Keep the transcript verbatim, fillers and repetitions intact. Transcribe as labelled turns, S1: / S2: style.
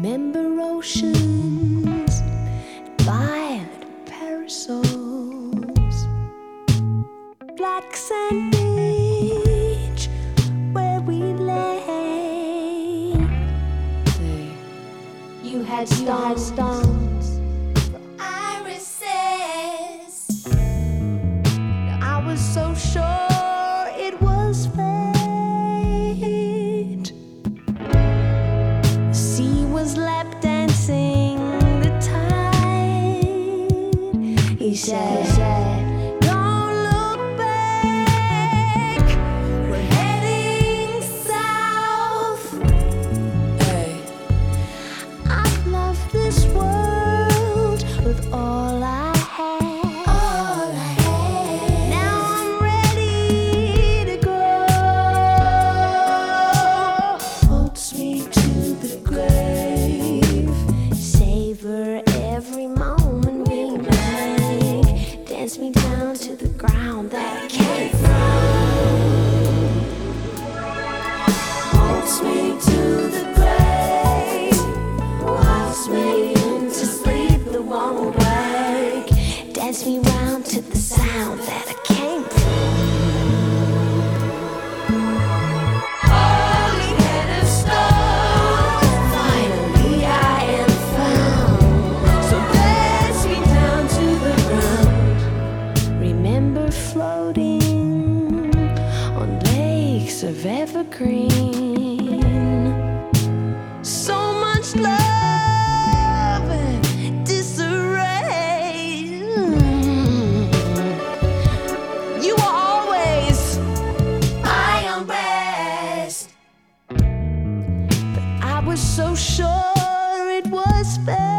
S1: Remember oceans, violet parasols, black sand beach where we lay. You had stones, stones for irises. I was so sure it was fate. The sea was lap dancing the tide. He said, "Don't look back. We're heading south." Hey. I've loved this world with all I have. All I have. Now I'm ready to go. Holds me to the grave. Savor every moment we make. Dance me down to the ground that I came from. Holds me to the grave. Walks me into sleep that won't wake. Dance me round to the sound that I came from. Holy head of stone, finally I am found. So dance me down to the ground. Remember floating on lakes of evergreen. So much love and disarray. You were always my own best, but I was so sure it was fate.